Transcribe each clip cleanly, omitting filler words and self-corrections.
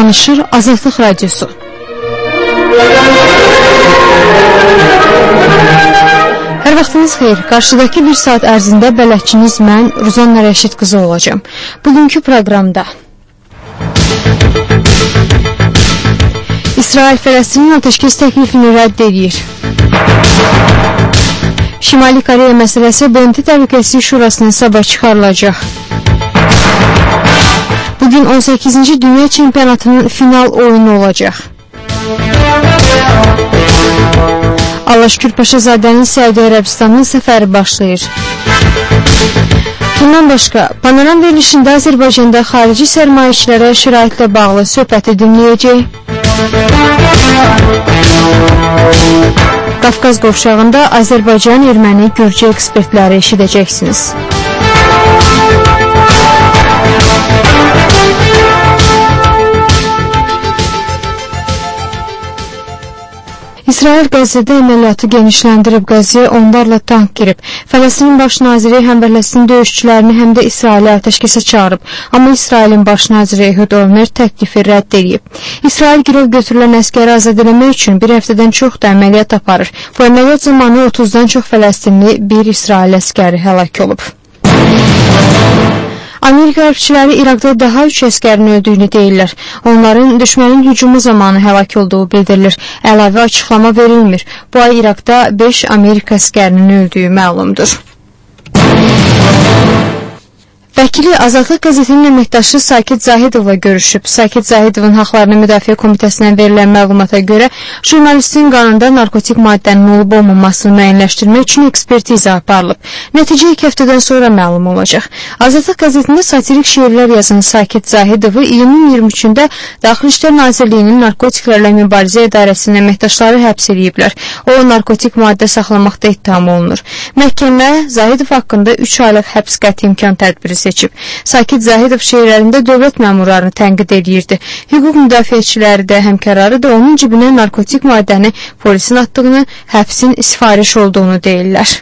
danışır Azadlıq Radiosu. Hər vaxtınız xeyir. Qarşıdakı bir saat ərzində bələdçiniz mən, Ruzanna Rəşid qızı olacağım. Bugünkü proqramda İsrail Fələstinin ateşkəs təklifini rədd edir. Şimali Koreya məsələsi BMT Təhlükəsizlik Şurasının sabah çıxarılacaq. Bugün 18-ci Dünya Çempionatının final oyunu olacaq. Allah Şükür Paşazadənin Səudiyyə Ərəbistanının səfəri başlayır. Bundan başqa, panoram verilişində Azərbaycanda xarici sərmayəçilərə şəraitlə bağlı söhbəti dinləyəcək. Qafqaz qovşağında Azərbaycan, Erməni, Gürcü ekspertləri eşidəcəksiniz. İsrail Qəzzədə əməliyyatı genişləndirib, Qəzzəyə onlarla tank girib. Fələstinin baş naziri həm Fələstin döyüşçülərini, həm də İsraili atəşkəsə çağırıb. Amma İsrailin baş naziri Ehud Olmert təklifi rədd edib. İsrail girov götürülən əskəri azad eləmək üçün bir həftədən çox da əməliyyat aparır. Bu əməliyyat zamanı 30-dan çox Fələstinli, bir İsrail əskəri həlak olub. Amerika hərbçiləri İraqda daha 3 əskərin öldüyünü deyirlər. Onların düşmənin hücumu zamanı həlak olduğu bildirilir. Əlavə açıqlama verilmir. Bu ay İraqda 5 Amerika əskərinin öldüyü məlumdur. Vəkili Azadlıq qəzetinin əməkdaşı Sakit Zahidovla görüşüb. Sakit Zahidovun Haqlarını Müdafiə Komitəsindən verilən məlumata görə jurnalistin qanında narkotik maddənin olub-olmamasını müəyyənləşdirmək üçün ekspertiza aparılıb. Nəticə 2 həftədən sonra məlum olacaq. Azadlıq qəzetində satirik şeirlər yazan Sakit Zahidovu iyunun 23-də Daxili İşlər Nazirliyinin Narkotiklərlə Mübarizə İdarəsinin əməkdaşları həbs ediblər. O, narkotik maddə saxlamaqda ittiham olunur. Məhkəmə Zahidov haqqında 3 aylıq həbs qəti imkan tədbiri seçib. Sakit Zahidov şeirlərində dövlət məmurlarını tənqid edirdi. Hüquq müdafiəçiləri də, həmkarları da onun cibinə narkotik maddəni polisin atdığını, həbsin sifariş olduğunu deyirlər.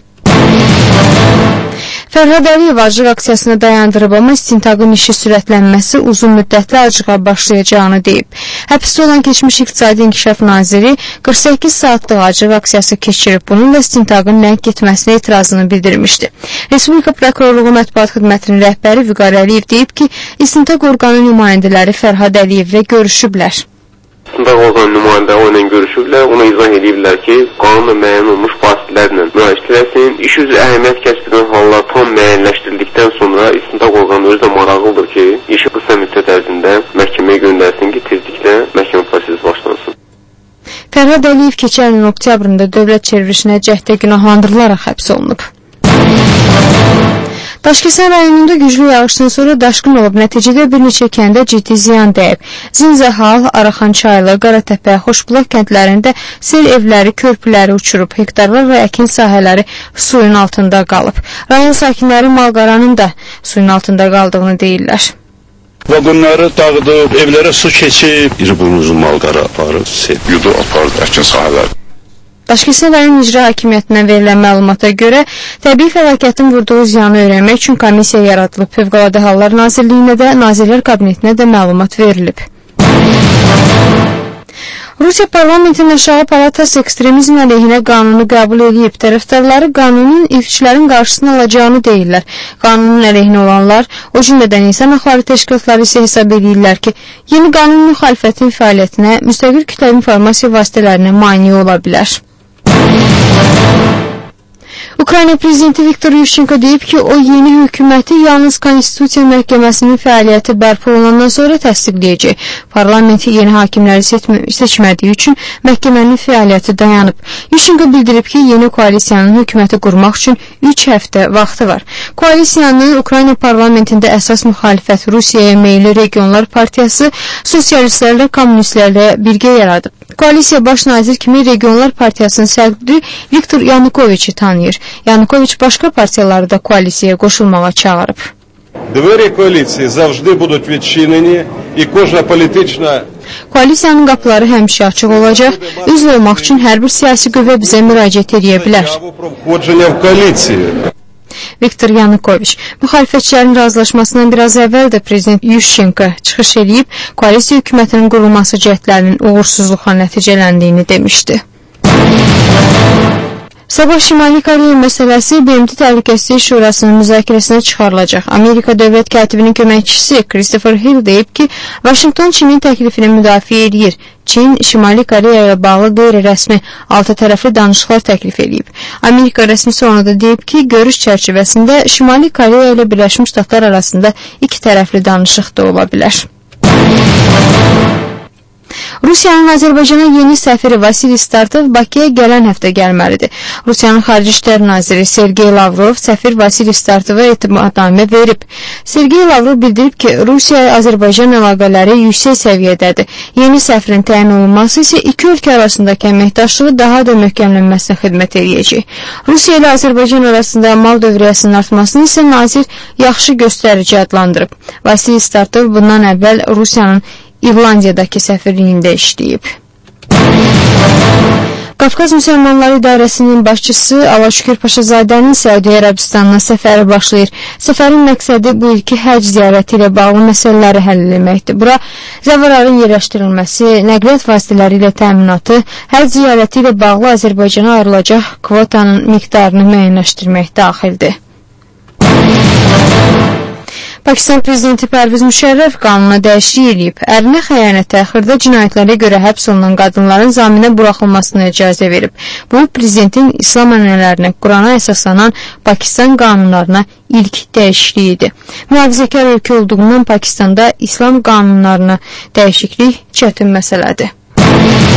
Fərhad Əliyev acıq aksiyasını dayandırıb, amma istintaqın işi sürətlənməsi uzun müddətli acığa başlayacağını deyib. Həbsdə olan keçmiş İqtisadi İnkişaf Naziri 48 saatlıq acıq aksiyası keçirib, bununla istintaqın ləng getməsinə etirazını bildirmişdi. Respublika Prokurorluğu Mətbuat Xidmətinin rəhbəri Vüqar Əliyev deyib ki, istintaq orqanı nümayəndələri Fərhad Əliyevlə görüşüblər. İstintaq orqanı nümayəndələri ilə görüşüblər, ona izah ediblər ki, qanunla müəyyən olmuş fasillərlə müraciət etsin. İş üzrə əhəmiyyət kəsb edən hallar tam müəyyənləşdirildikdən sonra istintaq orqanı özü də maraqlıdır ki, işi qısa müddət ərzində məhkəməyə göndərsin ki, tezliklə məhkəmə prosesi başlansın. Fərhad Əliyev keçən ilin oktyabrında dövlət çevrilişinə cəhddə günahlandırılaraq həbs olunub. Daşkəsən rayonunda güclü yağışdan sonra daşqın olub, nəticədə bir neçə kəndə ciddi ziyan dəyib. Zinzəhal, Araxançaylı, Qaratəpə, Xoşbulaq kəndlərində sel evləri, körpüləri uçurub, hektarlar və əkin sahələri suyun altında qalıb. Rayon sakinləri malqaranın da suyun altında qaldığını deyirlər. Vaqonları dağıdıb, evlərə su keçib, iri bunuzun malqara aparıb, sel yudu apardı əkin sahələri. Daşkəsən rayon icra hakimiyyətindən verilən məlumata görə təbii fəlakətin vurduğu ziyanı öyrənmək üçün komissiya yaradılıb. Fövqəladə Hallar Nazirliyinə də, Nazirlər Kabinetinə də məlumat verilib. Rusiya parlamentinin aşağı palatası ekstremizm əleyhinə qanunu qəbul edib. Tərəfdarları qanunun ilkçilərin qarşısını alacağını deyirlər. Qanunun əleyhinə olanlar, o cümlədən insan haqları təşkilatları isə hesab edirlər ki, yeni qanun müxalifətin fəaliyyətinə, müstəqil kütləvi informasiya vasitələrinə mane ola bilər. Ukrayna prezidenti Viktor Yushchenko deyib ki, o yeni hökuməti yalnız Konstitusiya Məhkəməsinin fəaliyyəti bərpa olunandan sonra təsdiqləyəcək. Parlamenti yeni hakimləri seçmədiyi üçün məhkəmənin fəaliyyəti dayanıb. Yushchenko bildirib ki, yeni koalisiyanın hökuməti qurmaq üçün 3 həftə vaxtı var. Koalisiyanın Ukrayna parlamentində əsas müxalifət Rusiyaya meyilli Regionlar Partiyası sosialistlərlə, kommunistlərlə birgə yaradıb. Koalisiya baş nazir kimi Regionlar Partiyasının sədri Viktor Yanukoviçi tanıyır. Yanukoviç başqa partiyaları da koalisiyaya qoşulmağa çağırıb. Двері коаліції завжди будуть відчинені і кожна політична Koalisiyanın qapıları həmişə açıq olacaq. Üzv olmaq üçün hər bir siyasi qüvvə bizə müraciət edə bilər. Viktor Yanukoviç müxalifətçilərin razılaşmasından biraz əvvəl də prezident Yushchenko çıxış edib, koalisiya hökumətinin qurulması cəhdlərinin uğursuzluqla nəticələndiyini demişdi. Sabah Şimali Koreya məsələsi BMT Təhlükəsizlik Şurasının müzakirəsinə çıxarılacaq. Amerika dövlət katibinin köməkçisi Christopher Hill deyib ki, Vaşinqton Çinin təklifini müdafiə edir. Çin, Şimali Koreya ilə bağlı qeyri-rəsmi 6 tərəfli danışıqlar təklif edib. Amerika rəsmisi onu da deyib ki, görüş çərçivəsində Şimali Koreya ilə Birləşmiş Ştatlar arasında 2 tərəfli danışıq da ola bilər. Rusiyanın Azərbaycana yeni səfiri Vasiliy Startov Bakıya gələn həftə gəlməlidir. Rusiyanın Xarici İşlər Naziri Sergey Lavrov səfir Vasiliy Startova etimadnamə verib. Sergey Lavrov bildirib ki, Rusiya-Azərbaycan əlaqələri yüksək səviyyədədir. Yeni səfirin təyin olunması isə iki ölkə arasındakı əməkdaşlığı daha da möhkəmlənməsinə xidmət edəcək. Rusiya ilə Azərbaycan arasında mal dövriyyəsinin artmasını isə nazir yaxşı göstərici adlandırıb. Vasiliy Startov bundan əvvəl Rusiyanın İrlandiyadakı səfirliyində işləyib. Qafqaz Müsəlmanları İdarəsinin başçısı Alaşükür Paşazadənin Səudiyyə Ərəbistanına səfəri başlayır. Səfərin məqsədi bu ilki həcc ziyarəti ilə bağlı məsələləri həll etməkdir. Bura zəvvarların yerləşdirilməsi, nəqliyyat vasitələri ilə təminatı, həcc ziyarəti ilə bağlı Azərbaycana ayrılacaq kvotanın miqdarını müəyyənləşdirmək daxildir. Pakistan prezidenti Pərviz Müşərrəf qanuna dəyişiklik edib. Ərinə xəyanətə, xırda cinayətlərə görə həbs olunan qadınların zaminə buraxılmasına icazə verib. Bu, prezidentin İslam ənənələrinə, Qurana əsaslanan Pakistan qanunlarına ilk dəyişikliyidir. Mühafizəkar ölkə olduğundan Pakistanda İslam qanunlarına dəyişiklik çətin məsələdir.